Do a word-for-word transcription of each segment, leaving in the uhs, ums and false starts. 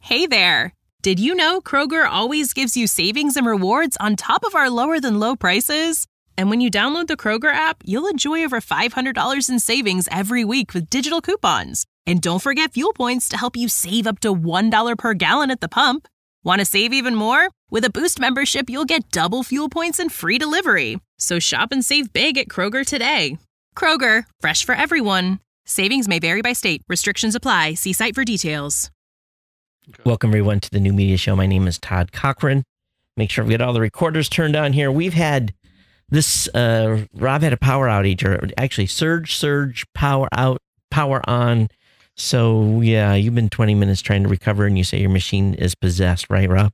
Hey there! Did you know Kroger always gives you savings and rewards on top of our lower-than-low prices? And when you download the Kroger app, you'll enjoy over five hundred dollars in savings every week with digital coupons. And don't forget fuel points to help you save up to one dollar per gallon at the pump. Want to save even more? With a Boost membership, you'll get double fuel points and free delivery. So shop and save big at Kroger today. Kroger, fresh for everyone. Savings may vary by state. Restrictions apply. See site for details. Okay. Welcome, everyone, to the New Media Show. My name is Todd Cochran. Make sure we get all the recorders turned on here. We've had this, uh, Rob had a power outage, or actually surge, surge, power out, power on. So, yeah, you've been twenty minutes trying to recover, and you say your machine is possessed, right, Rob?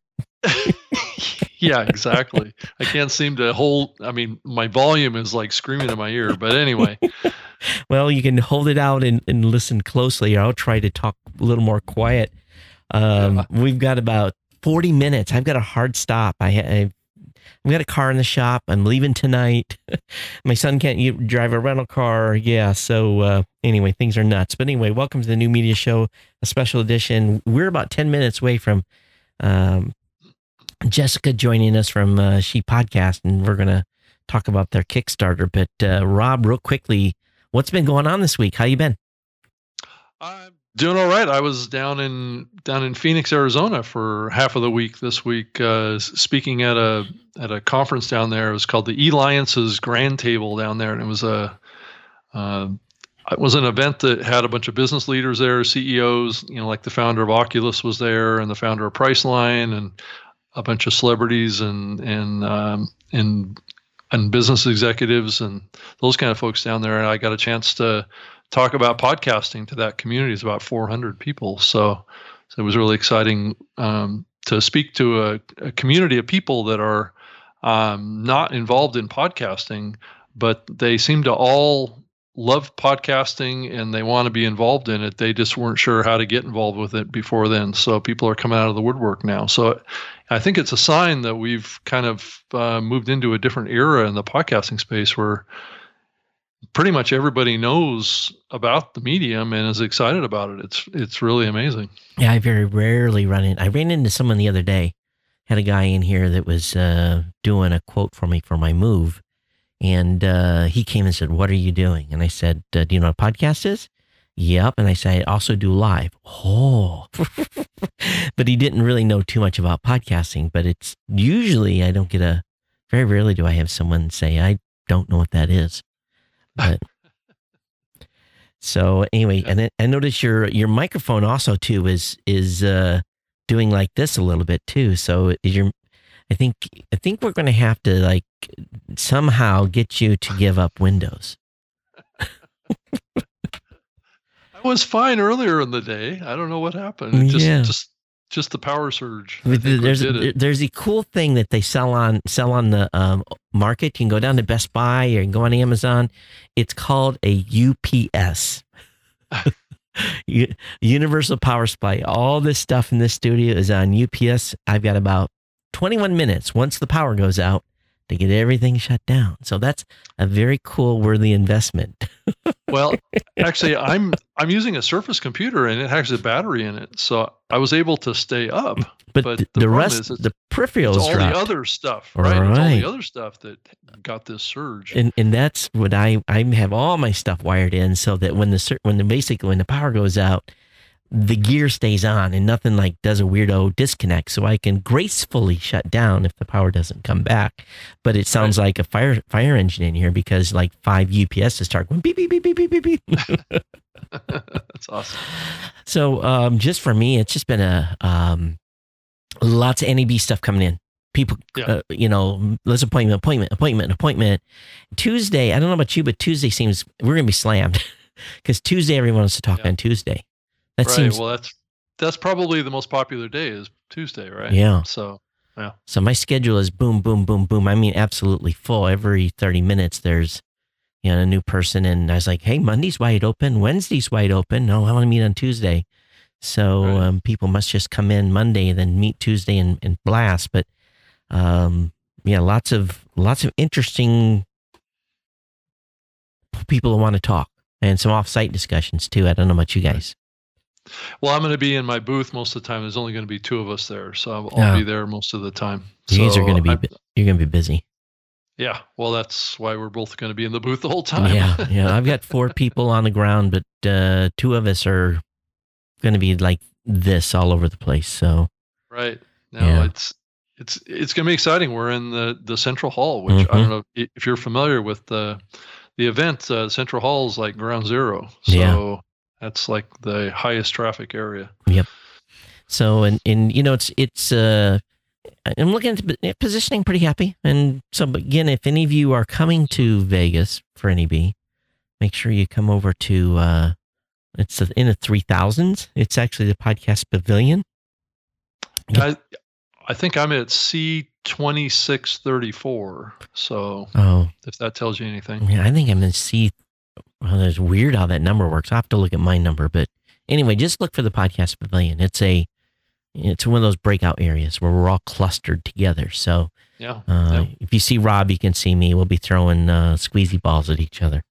Yeah, exactly. I can't seem to hold, I mean, my volume is like screaming in my ear, but anyway. Well, you can hold it out and, and listen closely. I'll try to talk a little more quiet. Um, yeah. We've got about forty minutes. I've got a hard stop. I, I've, I've got a car in the shop. I'm leaving tonight. My son can't drive a rental car. Yeah. So uh, anyway, things are nuts. But anyway, welcome to the New Media Show, a special edition. We're about ten minutes away from um, Jessica joining us from uh, She Podcast, and we're going to talk about their Kickstarter. But uh, Rob, real quickly, what's been going on this week? How you been? I'm doing all right. I was down in down in Phoenix, Arizona for half of the week this week, uh, speaking at a at a conference down there. It was called the eLiances Grand Table down there, and it was a uh, it was an event that had a bunch of business leaders there, C E Os. You know, like the founder of Oculus was there, and the founder of Priceline, and a bunch of celebrities and and um, and and business executives and those kind of folks down there. And I got a chance to talk about podcasting to that community. It's about four hundred people. So, so it was really exciting um, to speak to a, a community of people that are um, not involved in podcasting, but they seem to all love podcasting and they want to be involved in it. They just weren't sure how to get involved with it before then. So people are coming out of the woodwork now. So I think it's a sign that we've kind of uh, moved into a different era in the podcasting space where pretty much everybody knows about the medium and is excited about it. It's it's really amazing. Yeah, I very rarely run in. I ran into someone the other day. Had a guy in here that was uh, doing a quote for me for my move. And uh, he came and said, "What are you doing?" And I said, uh, "Do you know what a podcast is?" "Yep." And I said, "I also do live." Oh. But he didn't really know too much about podcasting. But it's usually I don't get a, very rarely do I have someone say, "I don't know what that is." But, so anyway, yeah. And then I noticed your your microphone also too is is uh, doing like this a little bit too. So is your, I think I think we're going to have to like somehow get you to give up Windows. I was fine earlier in the day. I don't know what happened. It just yeah. just just the power surge. There's a, there's a cool thing that they sell on sell on the um, market. You can go down to Best Buy or you can go on Amazon. It's called a U P S, Universal Power Supply. All this stuff in this studio is on U P S. I've got about twenty-one minutes once the power goes out to get everything shut down. So that's a very cool, worthy investment. Well, actually, I'm I'm using a Surface computer and it has a battery in it, so I was able to stay up. But, but the, the, the rest, is the peripherals, it's all dropped. the other stuff, right? right? It's all the other stuff that got this surge. And and that's what I I have all my stuff wired in so that when the when the basically when the power goes out, the gear stays on and nothing like does a weirdo disconnect, so I can gracefully shut down if the power doesn't come back. But it sounds right. like a fire fire engine in here because like five U P Ss start going beep beep beep beep beep beep beep. That's awesome. So um, just for me, it's just been a um, lots of N A B stuff coming in. People, yeah. uh, you know, let's appointment, appointment, appointment, appointment. Tuesday, I don't know about you, but Tuesday seems we're gonna be slammed because Tuesday everyone wants to talk yeah. on Tuesday. That right. seems well. That's that's probably the most popular day is Tuesday, right? Yeah. So yeah. So my schedule is boom, boom, boom, boom. I mean, absolutely full. Every thirty minutes, there's you know a new person, and I was like, "Hey, Monday's wide open. Wednesday's wide open. No, I want to meet on Tuesday." So right. um, people must just come in Monday, then meet Tuesday and, and blast. But um, yeah, lots of lots of interesting people who want to talk, and some off-site discussions too. I don't know about you guys. Well, I'm going to be in my booth most of the time. There's only going to be two of us there, so I'll, Oh. I'll be there most of the time. You guys so are going to be I'm- bu- you're going to be busy. Yeah, well, that's why we're both going to be in the booth the whole time. Yeah, yeah. I've got four people on the ground, but uh, two of us are going to be like this all over the place. So Right. No, Yeah. it's it's it's going to be exciting. We're in the the Central Hall, which I Mhm. don't know if, if you're familiar with the the event. Uh, Central Hall is like ground zero, so Yeah. that's like the highest traffic area. So, and, and you know, it's, it's, uh, I'm looking at the positioning pretty happy. And so, but again, if any of you are coming to Vegas for N E B, make sure you come over to, uh, it's in the three thousands. It's actually the podcast pavilion. I I think I'm at C twenty-six thirty-four. So Oh, if that tells you anything. yeah, I think I'm going to see, well, it's weird how that number works. I have to look at my number, but anyway, just look for the podcast pavilion. It's a, it's one of those breakout areas where we're all clustered together. So, Yeah. Uh, yeah. if you see Rob, you can see me. We'll be throwing uh, squeezy balls at each other.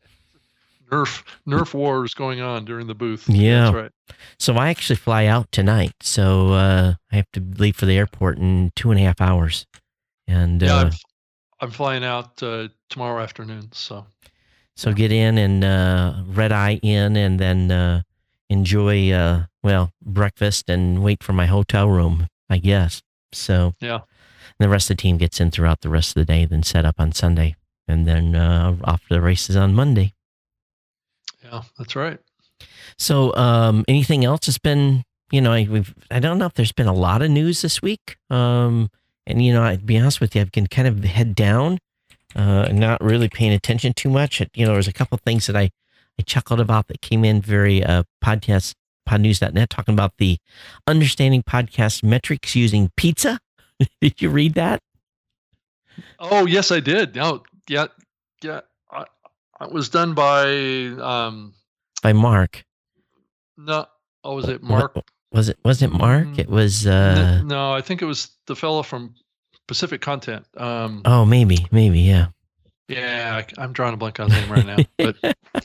Nerf Nerf wars going on during the booth. Yeah. That's right. So I actually fly out tonight. So uh, I have to leave for the airport in two and a half hours. And Yeah, uh, I'm, I'm flying out uh, tomorrow afternoon. So so get in and uh, red eye in, and then uh, enjoy uh, well breakfast and wait for my hotel room, I guess. So yeah. the rest of the team gets in throughout the rest of the day, then set up on Sunday, and then uh, off to the races on Monday. Yeah, that's right. So, um, anything else has been, you know, I, we've, I don't know if there's been a lot of news this week. Um, and, you know, I'd be honest with you, I've been kind of head down, uh, not really paying attention too much. You know, there's a couple of things that I, I chuckled about that came in very, uh, podcast, podnews dot net, talking about the understanding podcast metrics using pizza. Did you read that? Oh, yes, I did. No, yeah, yeah. I, it was done by um By Mark. no. Oh, was it Mark? What- was it, wasn't it Mark? Mm, It was, N- uh, no, I think it was the fellow from Pacific Content. Um, oh, maybe, maybe, yeah. yeah, I, I'm drawing a blank on his name right now, but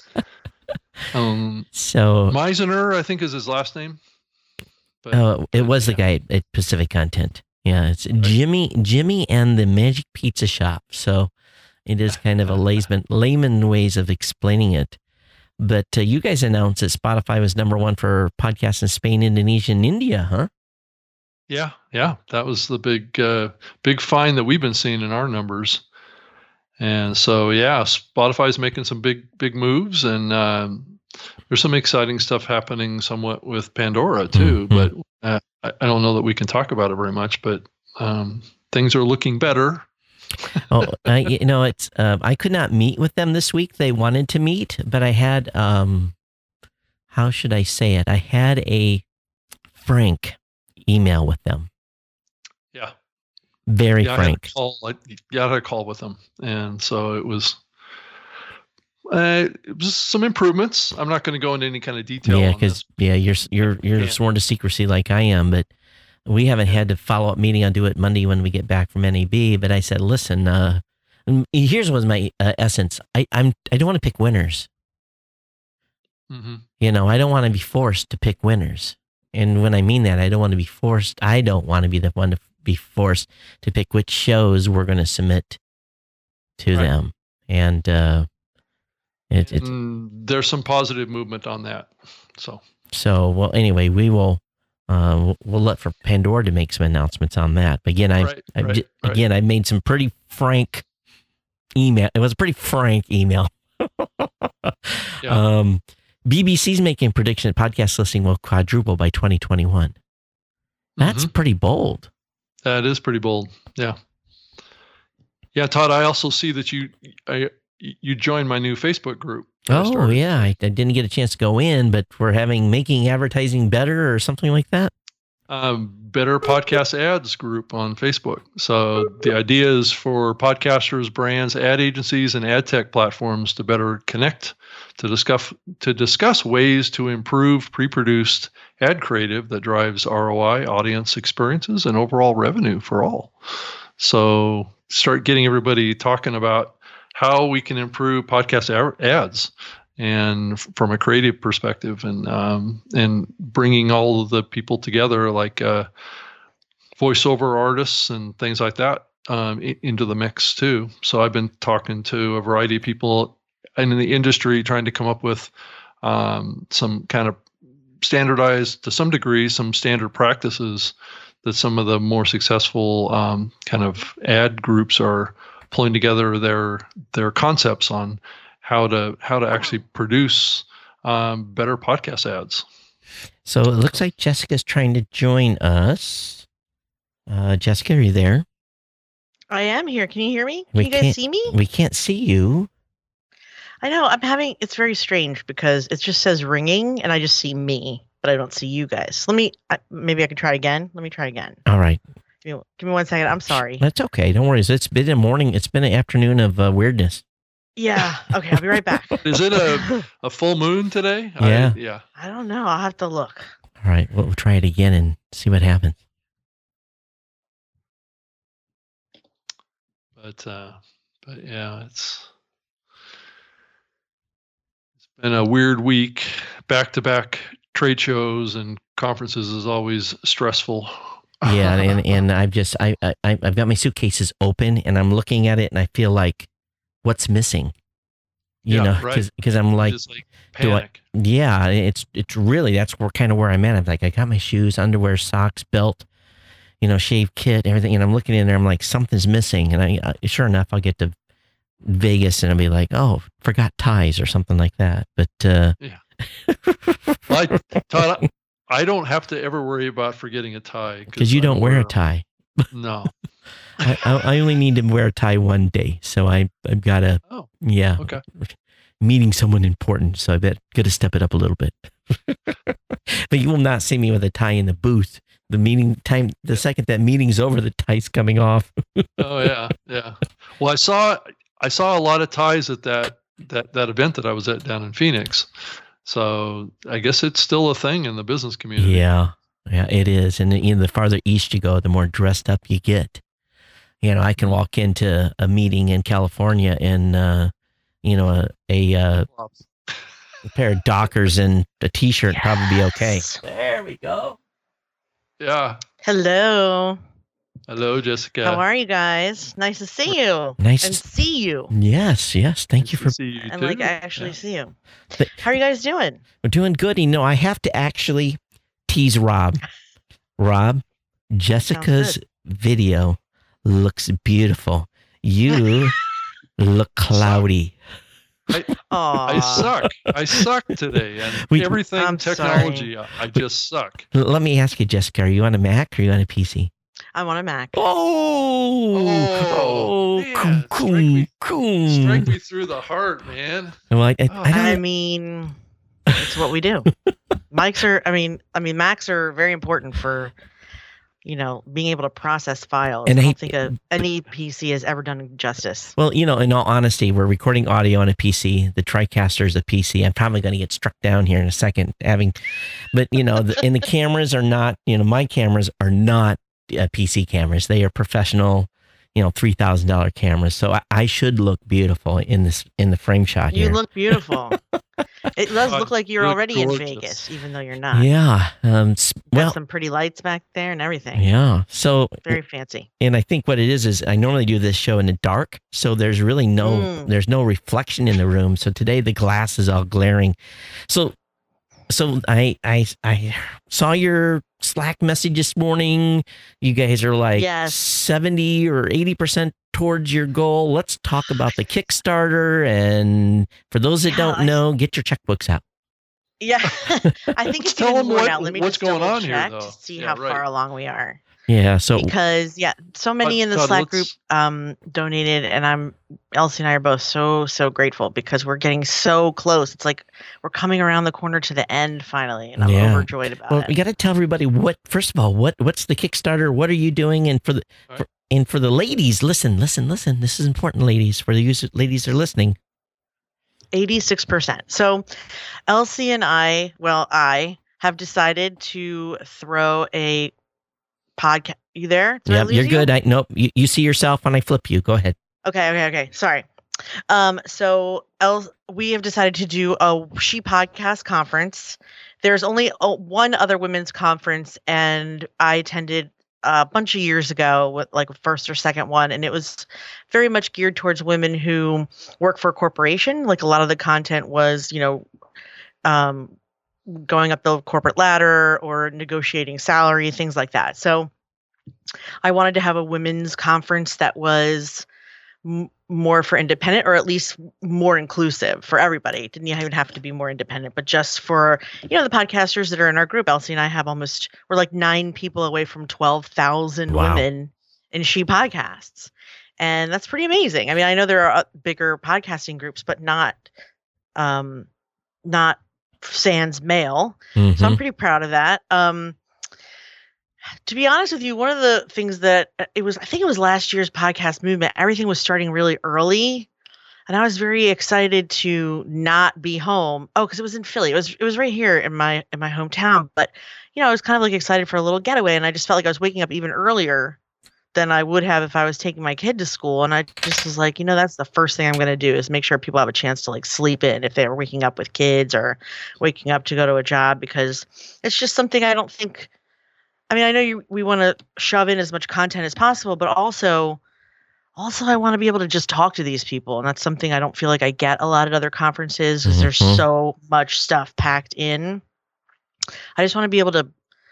um, So, Meisner, I think, is his last name. But oh, it was the yeah. guy at Pacific Content. Yeah, it's Jimmy, Jimmy and the Magic Pizza Shop. So it is kind of a layman, layman ways of explaining it. But uh, you guys announced that Spotify was number one for podcasts in Spain, Indonesia, and India, huh? Yeah, yeah, that was the big, uh, big find that we've been seeing in our numbers. And so, yeah, Spotify's making some big, big moves, and um, there's some exciting stuff happening somewhat with Pandora too. Mhm. But uh, I, I don't know that we can talk about it very much. But um, things are looking better. Oh, I, you know, it's. Uh, I could not meet with them this week. They wanted to meet, but I had. Um, how should I say it? I had a frank email with them. Yeah, Very yeah, I had frank. a call. I, yeah, I had a call with them, and so it was. Uh, it was some improvements. I'm not going to go into any kind of detail. Yeah, on because this. yeah, you're you're you're Yeah. sworn to secrecy like I am, but we haven't had to follow up meeting. I'll do it Monday when we get back from N A B. But I said, listen, uh, and here's was my uh, essence. I I'm I don't want to pick winners. Mm-hmm. You know, I don't want to be forced to pick winners. And when I mean that, I don't want to be forced. I don't want to be the one to be forced to pick which shows we're going to submit to Right. them. And uh, it, it's Mm, there's some positive movement on that. So so well. Anyway, we will. Uh, we'll, we'll let for Pandora to make some announcements on that. But again, I, Right, I right, right. again I made some pretty frank email. It was a pretty frank email. Yeah. Um, B B C's making a prediction that podcast listening will quadruple by twenty twenty-one. That's Mhm. pretty bold. That is pretty bold. Yeah. Yeah, Todd, I also see that you I, you joined my new Facebook group. that I Oh started. yeah, I, I didn't get a chance to go in, but we're having making advertising better or something like that. Um, Better Podcast Ads group on Facebook. So the idea is for podcasters, brands, ad agencies, and ad tech platforms to better connect to discuss to discuss ways to improve pre-produced ad creative that drives R O I, audience experiences, and overall revenue for all. So start getting everybody talking about how we can improve podcast a- ads. and f- from a creative perspective, and um, and bringing all of the people together, like uh, voiceover artists and things like that, um, I- into the mix too. So I've been talking to a variety of people in the industry, trying to come up with um, some kind of standardized, to some degree, some standard practices that some of the more successful um, kind of ad groups are pulling together their their concepts on how to how to actually produce um, better podcast ads. So it looks like Jessica's trying to join us. Uh, Jessica, are you there? I am here. Can you hear me? Can We you guys can't- see me? We can't see you. I know. I'm having. It's very strange because it just says ringing, and I just see me, but I don't see you guys. Let me. I, maybe I can try again. Let me try again. All right. Give me, give me one second. I'm sorry. That's okay. Don't worry. It's been a morning. It's been an afternoon of uh, weirdness. Yeah. Okay. I'll be right back. Is it a, a full moon today? Yeah. I, yeah. I don't know. I'll have to look. All right. Well, we'll try it again and see what happens. But uh, but yeah, it's it's been a weird week. Back to back trade shows and conferences is always stressful. Yeah, and and I've just I, I I've got my suitcases open and I'm looking at it and I feel like, what's missing? You Yeah, know, right. because I'm like, Just like do I- panic. yeah, it's it's really that's where kind of where I'm at. I'm like, I got my shoes, underwear, socks, belt, you know, shave kit, everything, and I'm looking in there. I'm like, something's missing, and I uh, sure enough, I'll get to Vegas and I'll be like, oh, forgot ties or something like that. But uh, Yeah. I, Todd, I- I don't have to ever worry about forgetting a tie because you I don't wear a tie. No. I, I I only need to wear a tie one day, so I I've got to Oh, yeah. okay. Meeting someone important, so I bet got to step it up a little bit. But you will not see me with a tie in the booth. The meeting time, the second that meeting's over, the tie's coming off. Oh yeah, yeah. Well, I saw I saw a lot of ties at that that that event that I was at down in Phoenix. So I guess it's still a thing in the business community. Yeah, yeah, it is. And you know, the farther east you go, the more dressed up you get. You know, I can walk into a meeting in California and uh, you know a a, uh, a pair of Dockers and a t-shirt and probably be okay. Yes. There we go. Yeah. Hello. Hello, Jessica. How are you guys? Nice to see you. Nice And to- see you. Yes, yes. Thank Nice you to for see you And too. like actually Yeah. see you. Th- How are you guys doing? We're doing good. You know, I have to actually tease Rob. Rob, Jessica's video looks beautiful. You look cloudy. Oh, I suck. I suck today, and We- everything I'm technology, I, I just suck. L- Let me ask you, Jessica, are you on a Mac or are you on a P C? I'm on a Mac. Oh, Oh, man, coom, strike me- coom, Strike coom. me through the heart, man. Well, I, I, Oh. I don't, I mean, it's what we do. Mics are. I mean, I mean, Macs are very important for, you know, being able to process files. And I I- don't think a, any P C has ever done justice. well, you know, in all honesty, we're recording audio on a P C. The TriCaster is a P C. I'm probably going to get struck down here in a second. Having, but you know, the, and the cameras are not. You know, my cameras are not uh, P C cameras. They are professional. You know, three thousand dollar cameras. So I, I should look beautiful in this in the frame shot You here. look beautiful. It does God, look like you're you look already in gorgeous. Vegas, even though you're not. Yeah. Um. s- Got Well. some pretty lights back there and everything. Yeah. So Very fancy. and I think what it is is I normally do this show in the dark, so there's really no Mm. there's no reflection in the room. So today the glass is all glaring. So so I I I saw your Slack message this morning. You guys are like Yes. seventy or eighty percent towards your goal. Let's talk about the Kickstarter. And for those that Yeah, don't I- know, get your checkbooks out. Yeah. I think it's Tell even them more what- now. Let me what's just going double on here, check though. to see Yeah, how right. far along we are. Yeah. So Because yeah, so many Todd- in the Todd, Slack group let's- um donated, and I'm Elsie and I are both so so grateful because we're getting so close. It's like we're coming around the corner to the end finally, and I'm Yeah. overjoyed about well, it. we got to tell everybody what. First of all, what what's the Kickstarter? What are you doing? And for the All for, and for the ladies, listen, listen, listen. This is important, ladies. For the user, ladies that are listening. eighty-six percent. So Elsie and I, well, I have decided to throw a podcast. You there? Did I Yeah, lose you're you? good. I nope. You, you see yourself when I flip you. Go ahead. Okay, okay, okay. Sorry. Um, so El- we have decided to do a She Podcast conference. There's only a, one other women's conference, and I attended a bunch of years ago with like a first or second one, and it was very much geared towards women who work for a corporation. Like a lot of the content was, you know, um, going up the corporate ladder or negotiating salary, things like that. So I wanted to have a women's conference that was m- more for independent, or at least more inclusive for everybody. It didn't even have to be more independent, but just for, you know, the podcasters that are in our group. Elsie and I have almost, we're like nine people away from twelve thousand Wow. women in She Podcasts. And that's pretty amazing. I mean, I know there are bigger podcasting groups, but not, um, not sans male. Mhm. So I'm pretty proud of that. Um, to be honest with you, one of the things that it was, I think it was last year's podcast movement, everything was starting really early. And I was very excited to not be home. Oh, because it was in Philly. It was it was right here in my in my hometown. But, you know, I was kind of like excited for a little getaway. And I just felt like I was waking up even earlier than I would have if I was taking my kid to school. And I just was like, you know, that's the first thing I'm going to do is make sure people have a chance to like sleep in if they're waking up with kids or waking up to go to a job, because it's just something I don't think, I mean, I know you, we want to shove in as much content as possible, but also, also I want to be able to just talk to these people. And that's something I don't feel like I get a lot at other conferences because there's Mhm. so much stuff packed in. I just want to be able to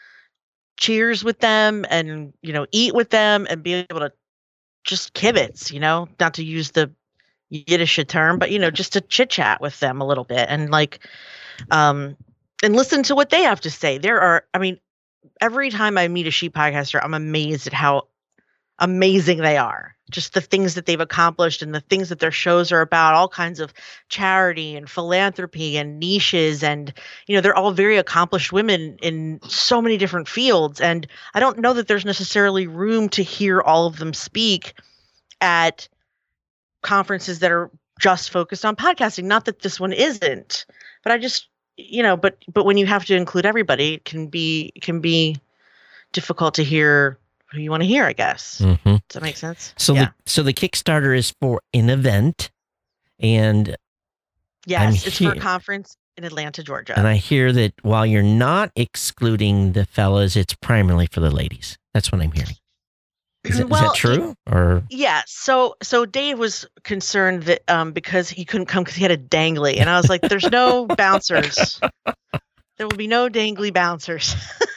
cheers with them and, you know, eat with them and be able to just kibitz, you know, not to use the Yiddish term, but, you know, just to chit chat with them a little bit and like, um, and listen to what they have to say. There are, I mean, every time I meet a She Podcaster, I'm amazed at how amazing they are. Just the things that they've accomplished and the things that their shows are about, all kinds of charity and philanthropy and niches. And, you know, they're all very accomplished women in so many different fields. And I don't know that there's necessarily room to hear all of them speak at conferences that are just focused on podcasting. Not that this one isn't, but I just, you know, but, but when you have to include everybody, it can be, it can be difficult to hear who you want to hear, I guess. Mhm. Does that make sense? So yeah. the so the Kickstarter is for an event, and Yes, I'm it's for a here- conference in Atlanta, Georgia. and I hear that while you're not excluding the fellas, it's primarily for the ladies. That's what I'm hearing. Is that, is Well, that true? Or Yeah, so so Dave was concerned that um because he couldn't come because he had a dangly, and I was like, "There's no bouncers. There will be no dangly bouncers."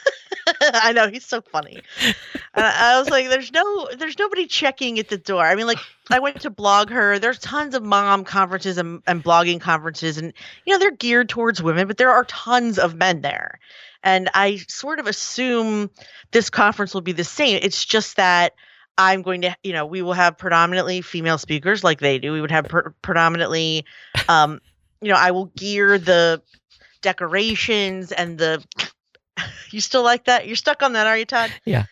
I know, he's so funny. And I I was like, "There's no, there's nobody checking at the door." I mean, like I went to Blog Her. There's tons of mom conferences and, and blogging conferences, and you know they're geared towards women, but there are tons of men there. And I sort of assume this conference will be the same. It's just that I'm going to, you know, we will have predominantly female speakers like they do. We would have per- predominantly, um, you know, I will gear the decorations and the, you still like that? You're stuck on that, are you, Todd? Yeah.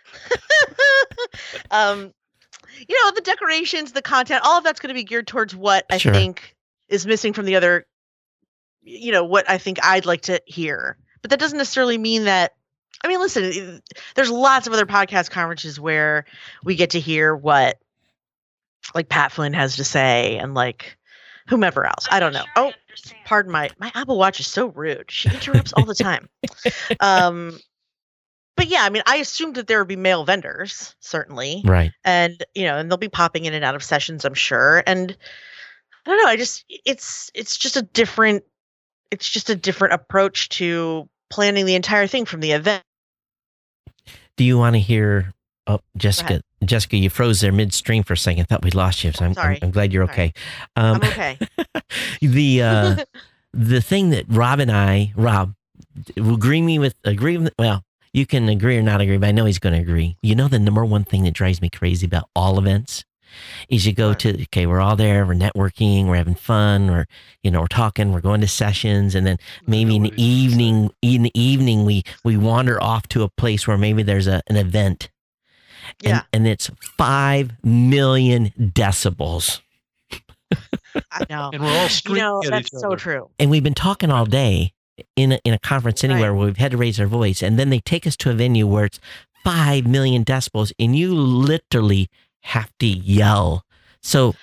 um, you know, the decorations, the content, all of that's going to be geared towards what I Sure. think is missing from the other, you know, what I think I'd like to hear. But that doesn't necessarily mean that, I mean, listen, there's lots of other podcast conferences where we get to hear what like Pat Flynn has to say and like whomever else. I don't know. Oh, pardon my, my Apple Watch is so rude. She interrupts all the time. Um, but yeah, I mean, I assumed that there would be male vendors, certainly. right. And, you know, and they'll be popping in and out of sessions, I'm sure. And I don't know, I just, it's, it's just a different, it's just a different approach to planning the entire thing from the event. Do you want to hear? Oh, ahead. Jessica, Jessica, you froze there midstream for a second. I thought we lost you. So I'm, I'm, Sorry. I'm glad you're Sorry. okay. Um, I'm okay. the uh, the thing that Rob and I, Rob, will agree me with agree. With, well, you can agree or not agree, but I know he's going to agree. You know, the number one thing that drives me crazy about all events is you go What? to, okay, we're all there, we're networking, we're having fun, or, you know, we're talking, we're going to sessions, and then maybe in the Nobody's evening, in the evening, we, we wander off to a place where maybe there's a, an event. Yeah, And, and it's five million decibels. I know. And we're all You screaming know, at that's each so other. true. And we've been talking all day in a, in a conference anywhere Right. where we've had to raise our voice. And then they take us to a venue where it's five million decibels and you literally have to yell. So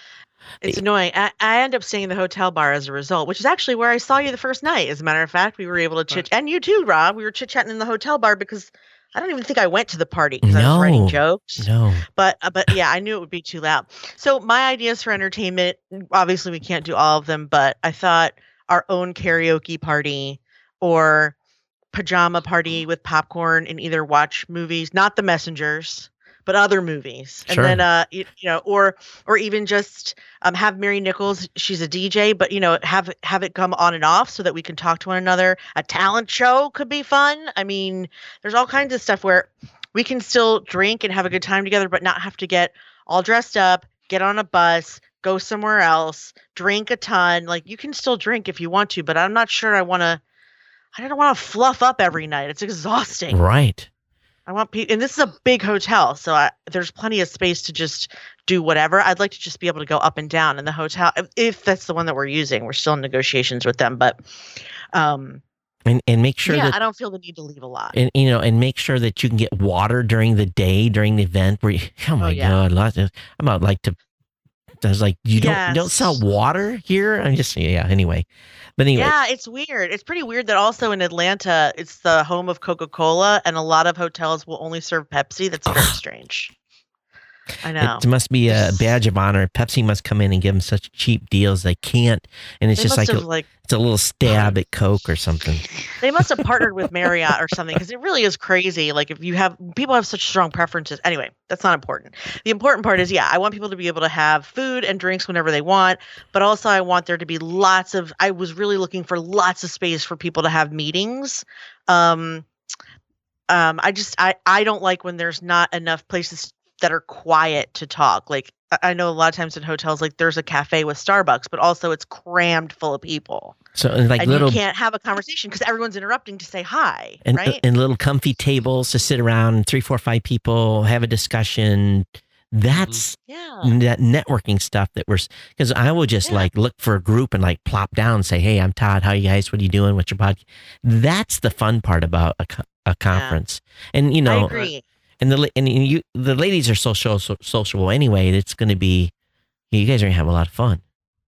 It's annoying. I, I end up staying in the hotel bar as a result, which is actually where I saw you the first night. As a matter of fact, we were able to chit, and you too, Rob. We were chit chatting in the hotel bar because I don't even think I went to the party because no, I was writing jokes. No, but uh, but yeah, I knew it would be too loud. So my ideas for entertainment, obviously we can't do all of them, but I thought our own karaoke party or pajama party with popcorn and either watch movies, not The Messengers, but other movies. And sure. then, uh, you, you know, or, or even just, um, have Mary Nichols, she's a D J, but you know, have, have it come on and off so that we can talk to one another. A talent show could be fun. I mean, there's all kinds of stuff where we can still drink and have a good time together, but not have to get all dressed up, get on a bus, go somewhere else, drink a ton. Like you can still drink if you want to, but I'm not sure I want to, I don't want to fluff up every night. It's exhausting. Right. I want people, and this is a big hotel, so I, there's plenty of space to just do whatever. I'd like to just be able to go up and down in the hotel if, if that's the one that we're using. We're still in negotiations with them, but um, and and make sure yeah, that I don't feel the need to leave a lot. And you know, and make sure that you can get water during the day during the event. Where you, oh my Oh, yeah. god, lots of, I'm about like to. I was like, you don't you don't Yes. sell water here. I'm just yeah. Anyway, but anyway, Yeah, it's weird. It's pretty weird that also in Atlanta, it's the home of Coca-Cola, and a lot of hotels will only serve Pepsi. That's very strange. I know. it must be a badge of honor. Pepsi must come in and give them such cheap deals they can't, and it's They just must like have, a, like it's a little stab at Coke or something. they must have partnered with Marriott or something because it really is crazy. Like if you have people have such strong preferences. Anyway, that's not important. The important part is, yeah, I want people to be able to have food and drinks whenever they want, but also I want there to be lots of. I was really looking for lots of space for people to have meetings. Um, um, I just I I don't like when there's not enough places that are quiet to talk. Like I- I know a lot of times in hotels, like there's a cafe with Starbucks, but also it's crammed full of people. So and like and little you can't have a conversation because everyone's interrupting to say hi, and right? and little comfy tables to sit around, three, four, five people have a discussion. That's yeah. that networking stuff that we're because I will just Yeah. like look for a group and like plop down and say, hey, I'm Todd. How you guys? What are you doing? What's your podcast? That's the fun part about a, co- a conference. And you know, I agree. and the and you the ladies are social so, sociable anyway. It's going to be you guys are gonna have a lot of fun.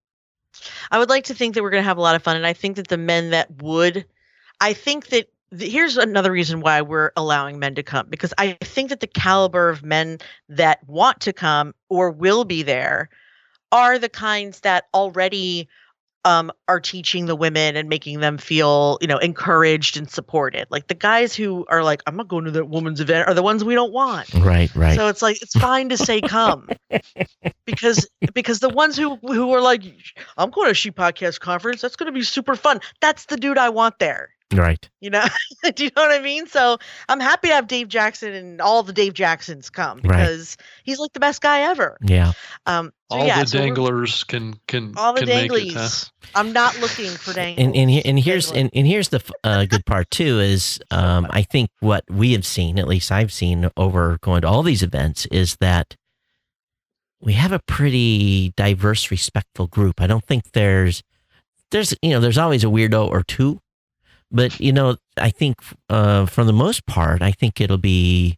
I would like to think that we're going to have a lot of fun. And I think that the men that would, I think that the, here's another reason why we're allowing men to come, because I think that the caliber of men that want to come or will be there are the kinds that already um, are teaching the women and making them feel, you know, encouraged and supported. Like the guys who are like, I'm not going to that woman's event are the ones we don't want. Right, right. So it's like it's fine to say come, because because the ones who who are like, I'm going to a She Podcast conference. That's going to be super fun. That's the dude I want there. Right. You know, do you know what I mean? So I'm happy to have Dave Jackson and all the Dave Jacksons come because right. he's like the best guy ever. Yeah. Um. So all yeah, the so danglers can can all the can danglies. Make it, huh? I'm not looking for danglers. And and, he, and here's and, and here's the uh, good part too is um, I think what we have seen, at least I've seen over going to all these events, is that we have a pretty diverse, respectful group. I don't think there's there's you know there's always a weirdo or two, but you know I think uh, for the most part, I think it'll be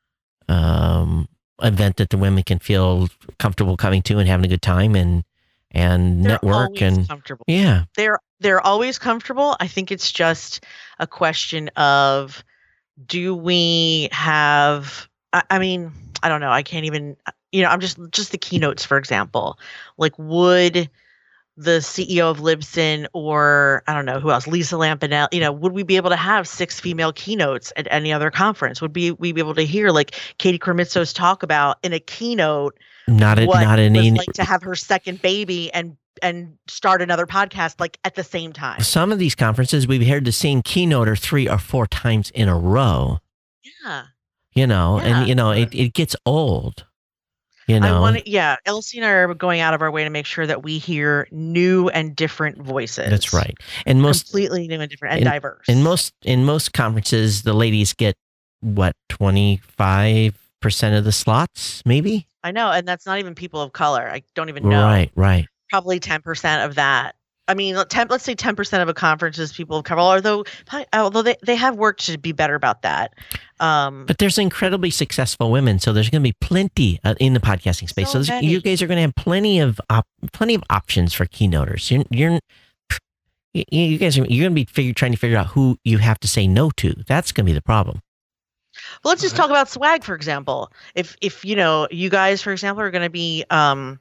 um, an event that the women can feel comfortable coming to and having a good time and. and they're network and comfortable. Yeah, they're they're always comfortable. I think it's just a question of, do we have? I, I mean, I don't know. I can't even. You know, I'm just just the keynotes, for example. Like, would the C E O of Libsyn or I don't know who else, Lisa Lampanelli, you know, would we be able to have six female keynotes at any other conference? Would be we be able to hear like Katie Krimitsos talk about in a keynote? Not a, what not it an was any, like to have her second baby and and start another podcast like at the same time. Some of these conferences we've heard the same keynoter three or four times in a row. Yeah. You know, Yeah. and you know it, it gets old. You know, I want to, yeah. Elsie and I are going out of our way to make sure that we hear new and different voices. That's right, and most completely new and different and in, diverse. In most in most conferences, the ladies get what twenty five percent of the slots, maybe. I know, and that's not even people of color. I don't even know. Right, right. Probably ten percent of that I mean, ten, let's say ten percent of a conference's people cover, although although they, they have worked to be better about that. Um, but there's incredibly successful women, so there's going to be plenty uh, in the podcasting space. So, so you guys are going to have plenty of op- plenty of options for keynoters. You're, you're you, you guys are you're going to be figure, trying to figure out who you have to say no to. That's going to be the problem. Well, let's just talk about swag, for example. If if you know you guys, for example, are going to be um,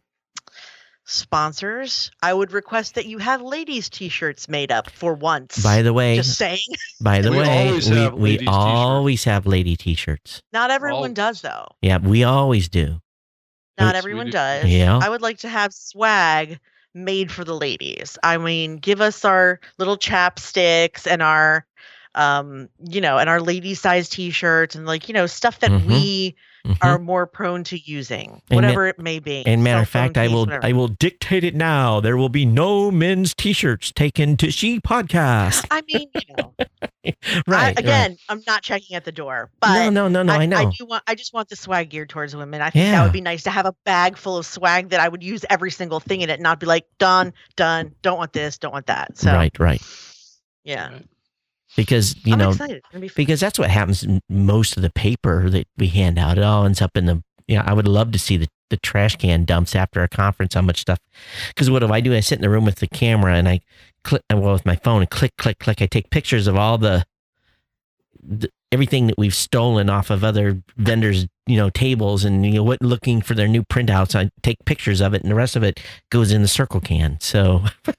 sponsors, I would request that you have ladies' T-shirts made up for once. By the way, just saying. By the we way, always we, have we ladies' always have lady T-shirts. Not everyone Always. does, though. Yeah, we always do. Not Yes, everyone we do. does. Yeah. I would like to have swag made for the ladies. I mean, give us our little chapsticks and our, um, you know, and our lady-sized T-shirts and like you know stuff that Mhm. we Mhm. are more prone to using, And whatever it may be. And matter of Cell phone fact, I case, will whatever. I will dictate it now. There will be no men's T-shirts taken to She Podcast. I mean, you know, Right. I, again, I'm not checking at the door, but right. No, no, no, no. I, I, know. I do want. I just want the swag geared towards women. I think Yeah. that would be nice to have a bag full of swag that I would use every single thing in it, not be like done, done. Don't want this, don't want that. So Right, right. yeah, Right. Because you I'm know, excited. It's gonna be fun. because that's what happens in most of the paper that we hand out. It all ends up in the. You know, I would love to see the, the trash can dumps after a conference. How much stuff? Because what do I do? I sit in the room with the camera and I click well with my phone and click, click, click. I take pictures of all the, the everything that we've stolen off of other vendors, you know, tables, and you know what, looking for their new printouts. I take pictures of it, and the rest of it goes in the circle can. So,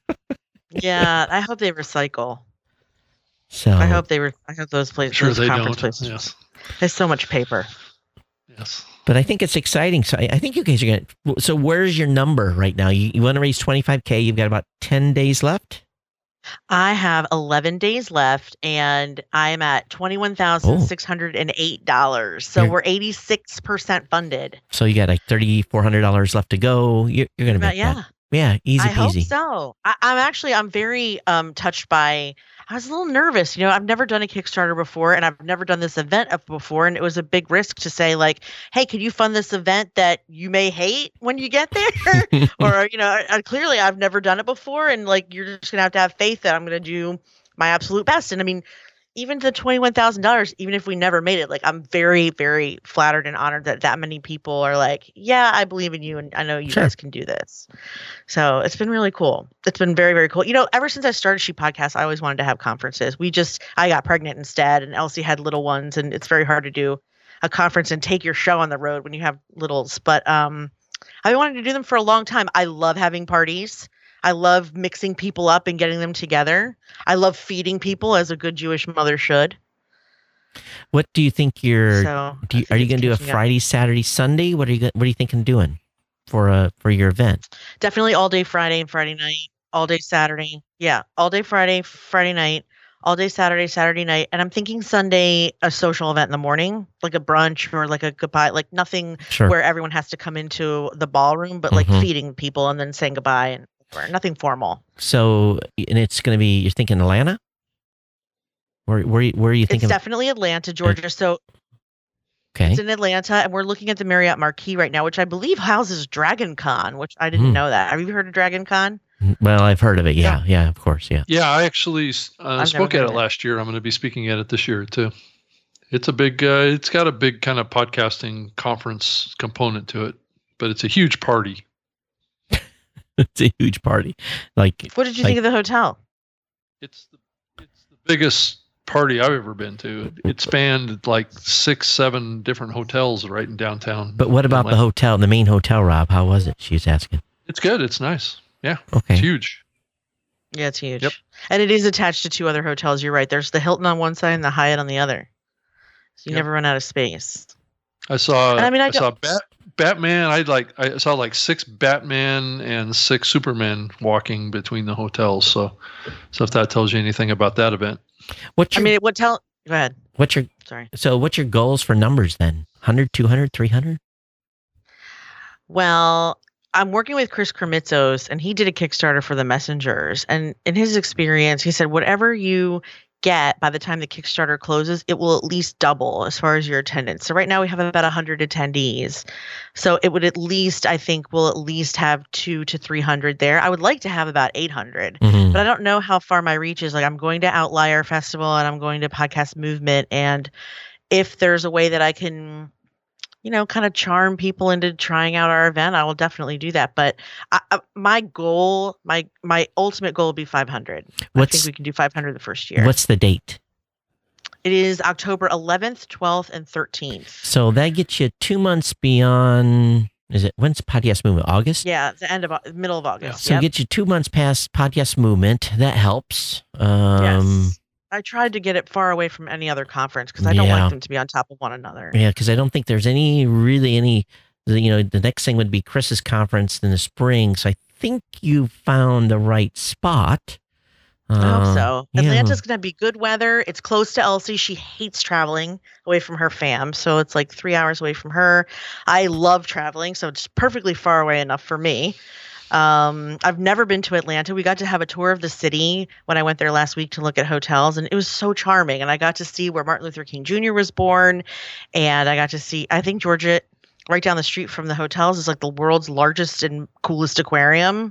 Yeah, I hope they recycle. so I hope they were. I hope those places. Sure, those they conference don't. places. Yes. There's so much paper. Yes. But I think it's exciting. So I, I think you guys are going to. So where's your number right now? You, you want to raise twenty-five K. You've got about ten days left. I have eleven days left, and I'm at twenty-one thousand six hundred and eight dollars. So You're- we're eighty-six percent funded. So you got like thirty-four hundred dollars left to go. You're, you're going to But make yeah. that. Yeah, easy I hope peasy. so. I, I'm actually I'm very um touched by. I was a little nervous. You know, I've never done a Kickstarter before, and I've never done this event up before, and it was a big risk to say like, "Hey, can you fund this event that you may hate when you get there?" Or you know, I, clearly I've never done it before, and like you're just gonna have to have faith that I'm gonna do my absolute best. And I mean, even the twenty-one thousand dollars, even if we never made it, like I'm very, very flattered and honored that that many people are like, yeah, I believe in you and I know you Sure. guys can do this. So it's been really cool. It's been very, very cool. You know, ever since I started She Podcast, I always wanted to have conferences. We just, I got pregnant instead and Elsie had little ones, and it's very hard to do a conference and take your show on the road when you have littles. But um, I wanted to do them for a long time. I love having parties. I love mixing people up and getting them together. I love feeding people as a good Jewish mother should. What do you think you're? So do you, I are think you going to do a it's catching up. Friday, Saturday, Sunday? What are you? go- What are you thinking of doing for uh for your event? Definitely all day Friday and Friday night. All day Saturday. Yeah, all day Friday, Friday night. All day Saturday, Saturday night. And I'm thinking Sunday, a social event in the morning, like a brunch or like a goodbye, like nothing Sure. where everyone has to come into the ballroom, but like Mhm. feeding people and then saying goodbye and or nothing formal. So and it's going to be. You're thinking Atlanta. Where where you- where are you It's thinking? definitely Atlanta, Georgia. So Okay. it's in Atlanta, and we're looking at the Marriott Marquis right now, which I believe houses Dragon Con, which I didn't Hmm. know that. Have you heard of Dragon Con? Well, I've heard of it. Yeah, yeah, of course, yeah. Yeah, I actually uh, I've spoke never at been it there. last year. I'm going to be speaking at it this year too. It's a big. Uh, it's got a big kind of podcasting conference component to it, but it's a huge party. It's a huge party. Like What did you Like- think of the hotel? It's the it's the biggest party I've ever been to. It spanned like six, seven different hotels right in downtown. But what about the Atlanta. hotel, the main hotel, Rob? How was it? She was asking. It's good. It's nice. Yeah, Okay. it's huge. Yeah, it's huge. Yep. And it is attached to two other hotels. You're right. There's the Hilton on one side and the Hyatt on the other. So you Yep. never run out of space. I saw. And I mean, I saw don't- Bat, Batman. I like. I saw like six Batman and six Supermen walking between the hotels. So, so if that tells you anything about that event, What's I your mean, what tell? Go ahead. what's your Sorry. so what's your goals for numbers then? one hundred, two hundred, three hundred? Well, I'm working with Chris Kremitzos, and he did a Kickstarter for the Messengers. And in his experience, he said, whatever you get by the time the Kickstarter closes, it will at least double as far as your attendance. So right now we have about one hundred attendees. So it would at least, I think, we'll at least have two to three hundred there. I would like to have about eight hundred, Mhm. but I don't know how far my reach is. Like I'm going to Outlier Festival and I'm going to Podcast Movement. And if there's a way that I can, you know, kind of charm people into trying out our event, I will definitely do that. But I, I, my goal, my my ultimate goal would be five hundred. What's- I think we can do five hundred the first year. What's the date? It is October eleventh, twelfth, and thirteenth. So that gets you two months beyond. Is it when's Podcast Movement? August. Yeah, the end of Au- middle of August. So Yep. get you two months past Podcast Movement. That helps. Um, Yes. I tried to get it far away from any other conference because I don't Yeah. like them to be on top of one another. Yeah, because I don't think there's any really any. the- You know, the next thing would be Chris's conference in the spring. So I think you found the right spot. I hope Uh, so. yeah. Atlanta's going to be good weather. It's close to Elsie. She hates traveling away from her fam. So it's like three hours away from her. I love traveling. So it's perfectly far away enough for me. Um, I've never been to Atlanta. We got to have a tour of the city when I went there last week to look at hotels, and it was so charming. And I got to see where Martin Luther King Junior was born. And I got to see, I think Georgia, right down the street from the hotels, is like the world's largest and coolest aquarium.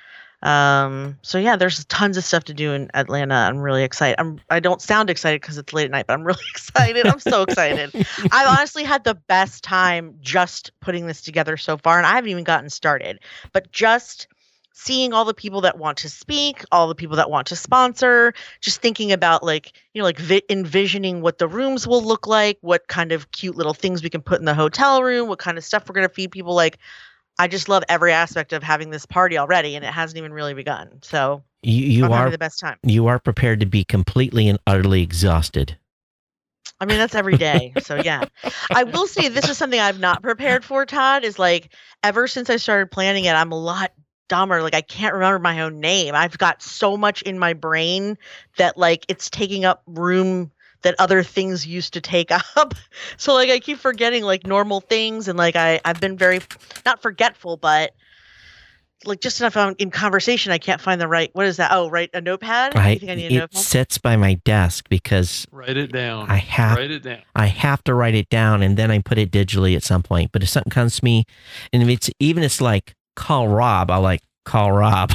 Um, so yeah, there's tons of stuff to do in Atlanta. I'm really excited. I'm, I don't sound excited because it's late at night, but I'm really excited. I'm so excited. I've honestly had the best time just putting this together so far, and I haven't even gotten started, but just seeing all the people that want to speak, all the people that want to sponsor, just thinking about like, you know, like vi- envisioning what the rooms will look like, what kind of cute little things we can put in the hotel room, what kind of stuff we're going to feed people. Like, I just love every aspect of having this party already, and it hasn't even really begun. So you you I'm are having the best time. you are prepared to be completely and utterly exhausted. I mean, that's every day. So yeah, I will say this is something I've not prepared for, Todd, is like ever since I started planning it, I'm a lot dumber. Like I can't remember my own name. I've got so much in my brain that like it's taking up room that other things used to take up. So like I keep forgetting like normal things, and like I, I've been very not forgetful, but like just enough I'm in conversation I can't find the right what is that? Oh, right, a notepad? I, you think I need a it notepad? sits by my desk because Write it down. I have Write it down. I have to write it down and then I put it digitally at some point. But if something comes to me, and if it's even it's like call Rob, I'll like call Rob.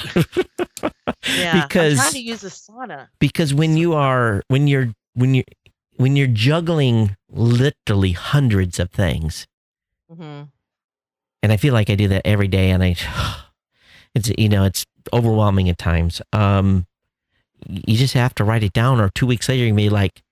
Yeah. because I'm trying to use Asana. because when you are when you're when you when you're juggling literally hundreds of things, Mm-hmm. and I feel like I do that every day, and I it's you know it's overwhelming at times. Um, you just have to write it down, or two weeks later you may be like,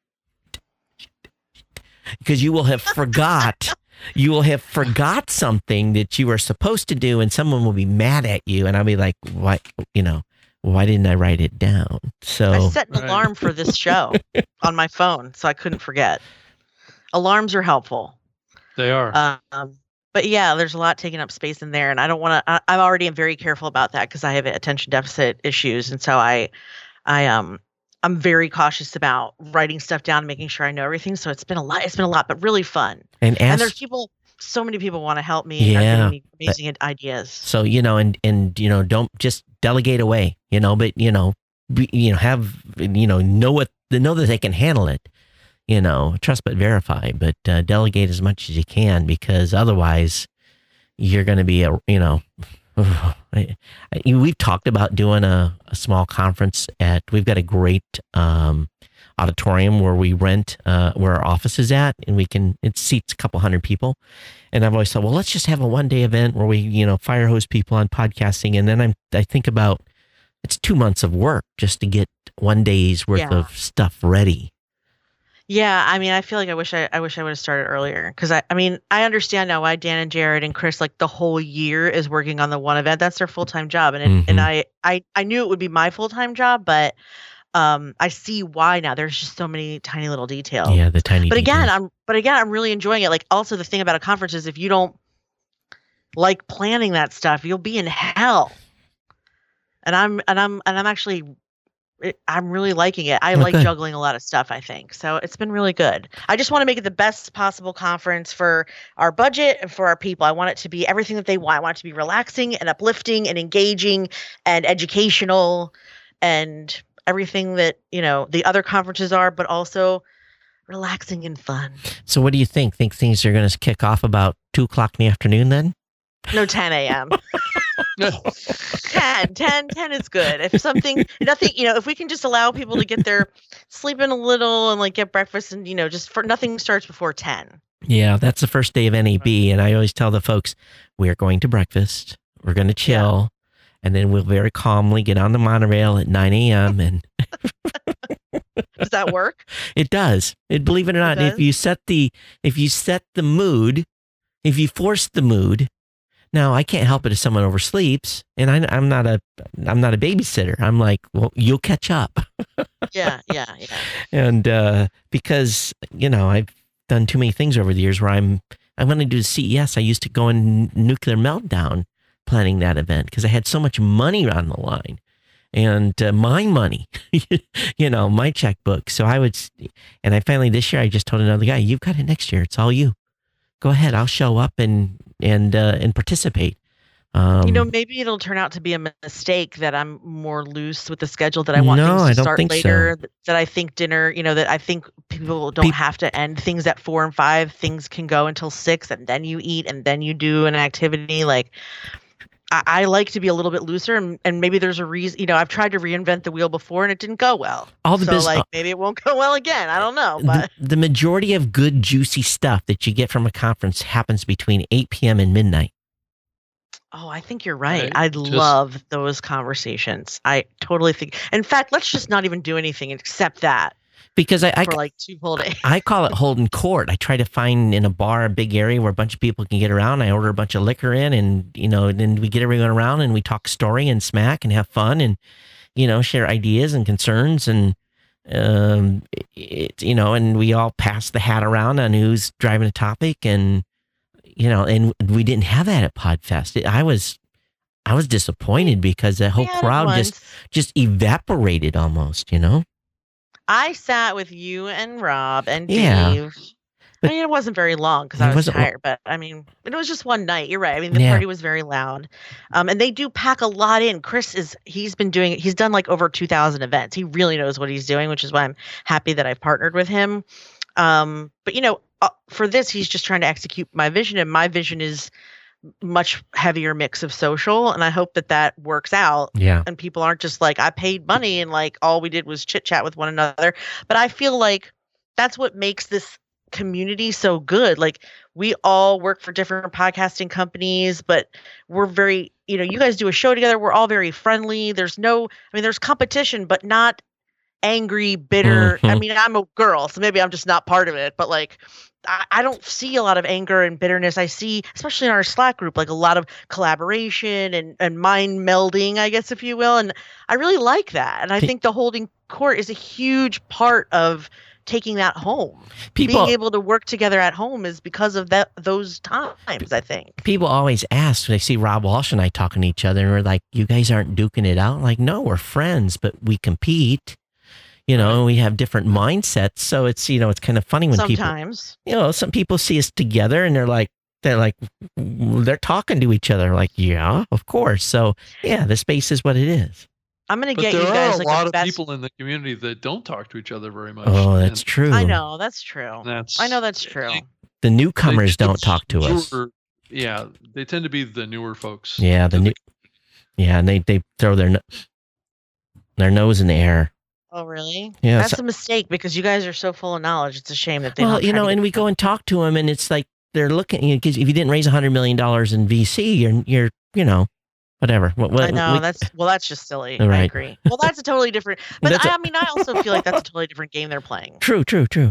because you will have forgot. You will have forgot something that you were supposed to do, and someone will be mad at you, and I'll be like, "Why, you know, why didn't I write it down?" So I set an Right. alarm for this show on my phone, so I couldn't forget. Alarms are helpful. They are. Um, but yeah, there's a lot taking up space in there, and I don't want to. I already am very careful about that because I have attention deficit issues, and so I, I um, I'm very cautious about writing stuff down and making sure I know everything. So it's been a lot. It's been a lot, but really fun. and And ask, there's people. So many people want to help me. And are Yeah, giving me amazing ideas. so you know, and and you know, don't just delegate away, you know, but you know, be, you know, have you know, know what know that they can handle it. You know, trust but verify, but uh, delegate as much as you can, because otherwise you're going to be a, you know, I, I, we've talked about doing a, a small conference at, we've got a great um, auditorium where we rent, uh, where our office is at, and we can, it seats a couple hundred people. And I've always thought, well, let's just have a one day event where we, you know, fire hose people on podcasting. And then I'm, I think about, it's two months of work just to get one day's worth Yeah. of stuff ready. Yeah, I mean, I feel like I wish I, I wish I would have started earlier because I, I mean, I understand now why Dan and Jared and Chris like the whole year is working on the one event. That's their full time job, and it, Mhm. and I, I I knew it would be my full time job, but um, I see why now. There's just so many tiny little details. Yeah, the tiny. But again, details. I'm but again, I'm really enjoying it. Like also the thing about a conference is if you don't like planning that stuff, you'll be in hell. And I'm and I'm and I'm actually it, I'm really liking it. I Oh, like good. juggling a lot of stuff, I think. So it's been really good. I just want to make it the best possible conference for our budget and for our people. I want it to be everything that they want. I want it to be relaxing and uplifting and engaging and educational. And everything that, you know, the other conferences are, but also relaxing and fun. So what do you think? Think things are going to kick off about two o'clock in the afternoon then? No, ten a.m. ten, ten, ten is good. If something, nothing, you know, if we can just allow people to get their sleep in a little and like get breakfast and, you know, just for nothing starts before ten. Yeah, that's the first day of N A B. And I always tell the folks, we're going to breakfast, we're going to chill, yeah. and then we'll very calmly get on the monorail at nine a.m. and does that work? It does. It, believe it or not, it if you set the, if you set the mood, if you force the mood. Now, I can't help it if someone oversleeps, and I, I'm not a, I'm not a babysitter. I'm like, well, you'll catch up. yeah, yeah, yeah. And uh, because you know, I've done too many things over the years where I'm, I want to do C E S. I used to go in nuclear meltdown planning that event because I had so much money on the line, and uh, my money, you know, my checkbook. So I would, and I finally this year I just told another guy, you've got it next year. It's all you. Go ahead. I'll show up and. and uh, and participate. Um, you know, maybe it'll turn out to be a mistake that I'm more loose with the schedule, that I want no, things to I don't start think later, so. that I think dinner, you know, that I think people don't Pe- have to end things at four and five. Things can go until six, and then you eat, and then you do an activity. Like, I, I like to be a little bit looser, and, and maybe there's a reason, you know, I've tried to reinvent the wheel before and it didn't go well. All the so biz- like maybe it won't go well again. I don't know. But the, the majority of good, juicy stuff that you get from a conference happens between eight p.m. and midnight. Oh, I think you're right. right. I'd Just, love those conversations. I totally think. In fact, let's just not even do anything except that. Because I, I for like two whole days. I call it holding court. I try to find in a bar a big area where a bunch of people can get around. I order a bunch of liquor in, and you know, then we get everyone around and we talk story and smack and have fun and you know, share ideas and concerns and um, it, you know, and we all pass the hat around on who's driving a topic, and you know, and we didn't have that at PodFest. It, I was, I was disappointed because the whole crowd just, just evaporated almost, you know? I sat with you and Rob and yeah. Dave. I mean, it wasn't very long because I was tired, but I mean, it was just one night. You're right. I mean, the yeah. party was very loud. Um, and they do pack a lot in. Chris is, he's been doing, he's done like over two thousand events. He really knows what he's doing, which is why I'm happy that I've partnered with him. Um, but you know, uh, for this, he's just trying to execute my vision, and my vision is much heavier mix of social, and I hope that that works out. Yeah. And people aren't just like, I paid money and like all we did was chit chat with one another. But I feel like that's what makes this community so good. Like, we all work for different podcasting companies, but we're very, you know, you guys do a show together. We're all very friendly. There's no, I mean, there's competition, but not angry, bitter. Mm-hmm. I mean, I'm a girl, so maybe I'm just not part of it, but like, I, I don't see a lot of anger and bitterness. I see, especially in our Slack group, like a lot of collaboration and, and mind melding, I guess, if you will. And I really like that. And I think the holding court is a huge part of taking that home. People, being able to work together at home is because of that, those times, I think. People always ask, when they see Rob Walsh and I talking to each other, and we're like, you guys aren't duking it out? Like, no, we're friends, but we compete. You know, and we have different mindsets. So it's, you know, it's kind of funny when Sometimes. people, you know, some people see us together and they're like, they're like, they're talking to each other. Like, yeah, of course. So yeah, the space is what it is. I'm going to get you guys. There are like a lot of best... people in the community that don't talk to each other very much. Oh, that's and true. I know. That's true. That's, I know that's true. They, the newcomers don't talk to newer, us. Yeah. They tend to be the newer folks. Yeah. The new, the... yeah. And they, they throw their, no- their nose in the air. Oh, really? Yeah, that's so, a mistake because you guys are so full of knowledge. It's a shame that they well, don't you know, and we go and talk to them, and it's like they're looking. You know, if you didn't raise a hundred million dollars in V C, you're, you're, you know, whatever. What, what, I know we, that's well, that's just silly. Right. I agree. Well, that's a totally different. But I, a, I mean, I also feel like that's a totally different game they're playing. True, true, true.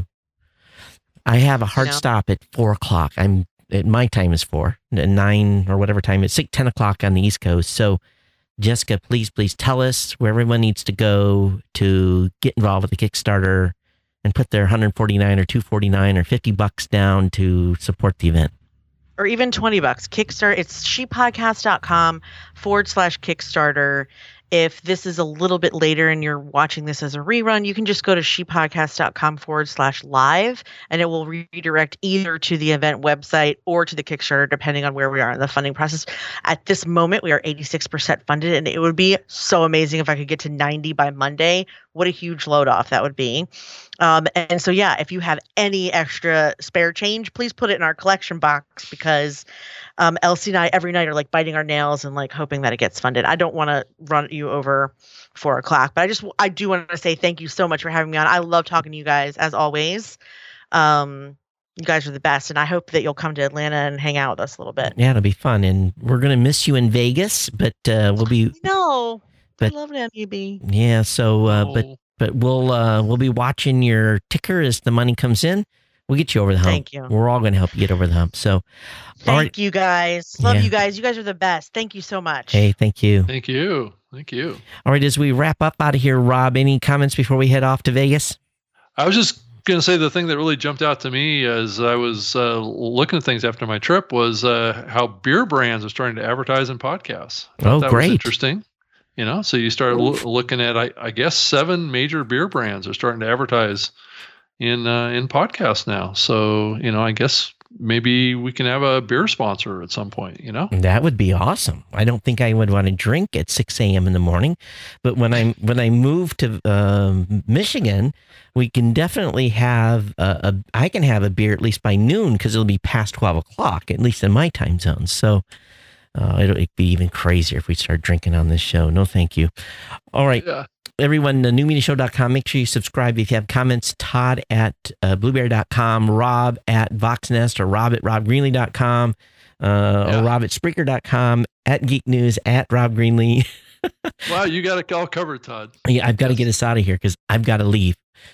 I have a hard you know? stop at four o'clock. I'm at my time is four, nine or whatever time it's six, ten o'clock on the East Coast. So. Jessica, please, please tell us where everyone needs to go to get involved with the Kickstarter and put their one forty-nine or two forty-nine or fifty bucks down to support the event. Or even twenty bucks. Kickstarter, it's shepodcast.com forward slash Kickstarter. If this is a little bit later and you're watching this as a rerun, you can just go to shepodcast.com forward slash live, and it will redirect either to the event website or to the Kickstarter, depending on where we are in the funding process. At this moment, we are eighty-six percent funded, and it would be so amazing if I could get to ninety by Monday. What a huge load off that would be. Um, and so, yeah, if you have any extra spare change, please put it in our collection box, because um, Elsie and I every night are like biting our nails and like hoping that it gets funded. I don't want to run you over four o'clock, but I just, I do want to say thank you so much for having me on. I love talking to you guys as always. Um, you guys are the best, and I hope that you'll come to Atlanta and hang out with us a little bit. Yeah, it'll be fun, and we're going to miss you in Vegas, but uh, we'll be... No, but, I love an M U B. Yeah, so, uh, Oh. but but we'll uh, we'll be watching your ticker as the money comes in. We'll get you over the hump. Thank you. We're all going to help you get over the hump. So, Thank all right. you guys. Love Yeah. you guys. You guys are the best. Thank you so much. Hey, thank you. Thank you. Thank you. All right, as we wrap up out of here, Rob, any comments before we head off to Vegas? I was just going to say the thing that really jumped out to me as I was uh, looking at things after my trip was uh, how beer brands are starting to advertise in podcasts. I thought Oh, that great. was interesting. You know, so you start lo- looking at, I, I guess, seven major beer brands are starting to advertise in uh, in podcasts now. So, you know, I guess maybe we can have a beer sponsor at some point, you know? That would be awesome. I don't think I would want to drink at six a.m. in the morning, but when I when I move to um, Michigan, we can definitely have a, a. I can have a beer at least by noon, because it'll be past twelve o'clock, at least in my time zone. So uh, it'll it'd be even crazier if we start drinking on this show. No, thank you. All right. Yeah. Everyone, uh, new media show dot com. Make sure you subscribe. If you have comments, Todd at uh, blueberry dot com, Rob at Voxnest, or Rob at rob greenlee dot com, uh, Yeah. or Rob at Spreaker dot com, at Geek News, at Rob Greenlee. Wow, you got it all covered, Todd. Yeah, I've got to get us out of here because I've got to leave.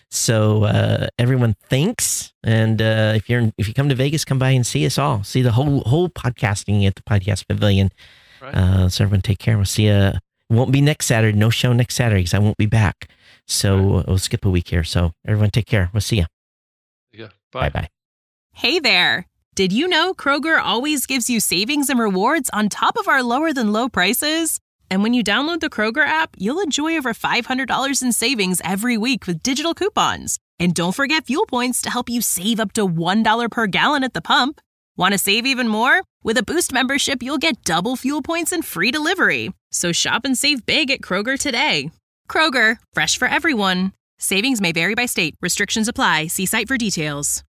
So uh, everyone, thanks. And uh, if you're in, if you come to Vegas, come by and see us all. See the whole whole podcasting at the Podcast Pavilion. Right. Uh, so everyone, take care. We'll see you. Won't be next Saturday. No show next Saturday because I won't be back. So Right. we'll skip a week here. So everyone, take care. We'll see you. Yeah. Bye. Bye bye. Hey there! Did you know Kroger always gives you savings and rewards on top of our lower than low prices? And when you download the Kroger app, you'll enjoy over five hundred dollars in savings every week with digital coupons. And don't forget fuel points to help you save up to one dollar per gallon at the pump. Want to save even more? With a Boost membership, you'll get double fuel points and free delivery. So shop and save big at Kroger today. Kroger, fresh for everyone. Savings may vary by state. Restrictions apply. See site for details.